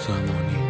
زمانی.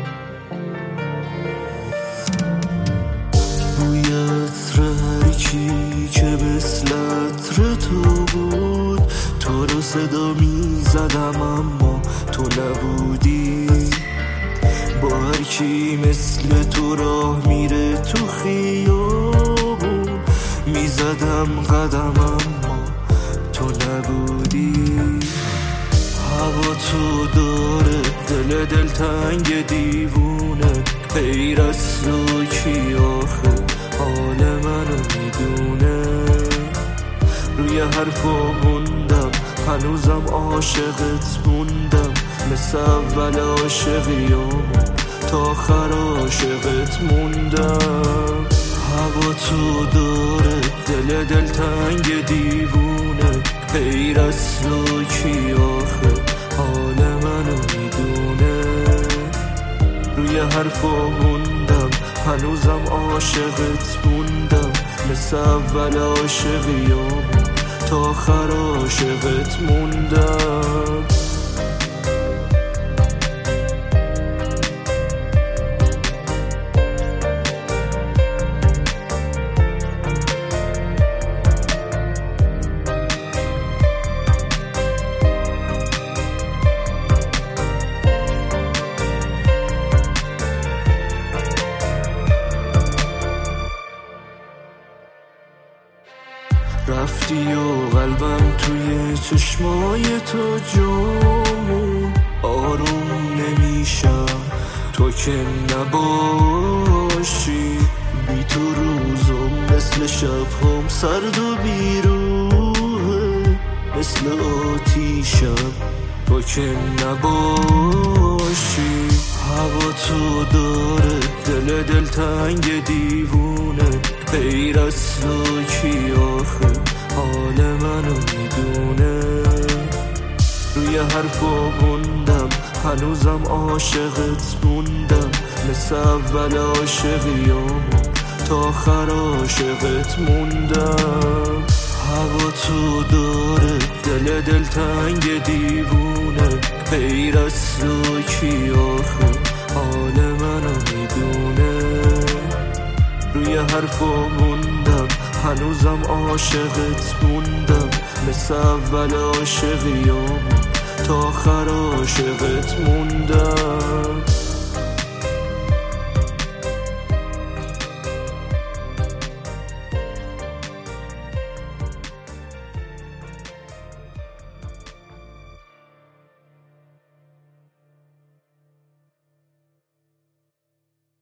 بوی عطر هر چی که مثل عطر تو بود، تو رو صدا می زدم اما تو نبودی. با هر کی مثل تو راه میره تو خیابون، می زدم قدم اما تو نبودی. هوا تو داره دل دلتنگ دیوونه، غیر از تو کی آخه حال منو میدونه. روی حرفا موندم هنوزم عاشقت موندم، مثل اول عاشقیام تا آخر عاشقت موندم. هوا تو داره دل دلتنگ دیوونه، غیر از تو کی آخه حال منو میدونه. روی حرفا موندم هنوزم عاشقت موندم، مثل اول عاشقیام تا آخر عاشقت موندم. رفتی و قلبم توی چشمای تو جامون، آروم نمیشم تو که نباشی. بی تو روزم مثل شبهام سرد و بیروحه، مثل آتیشم تو که نباشی. هوا تو داره دل دلتنگ دیوونه، غیر از تو کی آخه حال منو میدونه. روی حرفا موندم هنوزم عاشقت موندم، مثل اول عاشقیام تا آخر عاشقت موندم. هوا تو داره دل دلتنگ دیوونه، غیر از تو کی آخه حال منو میدونه. روی حرفا موندم هنوزم عاشقت موندم، مثل اول عاشقیام تا آخر عاشقت موندم.